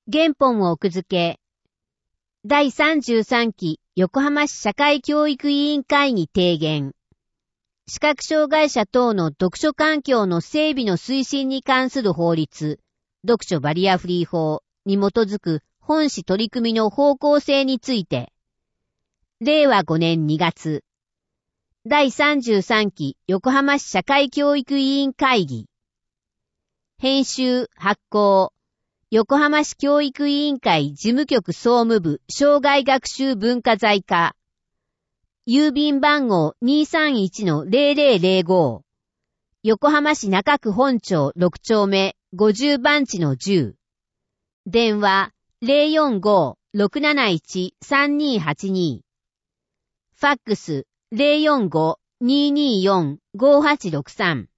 原本を奥付け。第33期横浜市社会教育委員会議提言。視覚障害者等の読書環境の整備の推進に関する法律、読書バリアフリー法に基づく本市取り組みの方向性について、令和5年2月、第33期横浜市社会教育委員会議。編集発行、横浜市教育委員会事務局総務部障害学習文化財課。郵便番号 231-0005。横浜市中区本町6丁目50番地の10。電話 045-671-3282。ファックス 045-224-5863。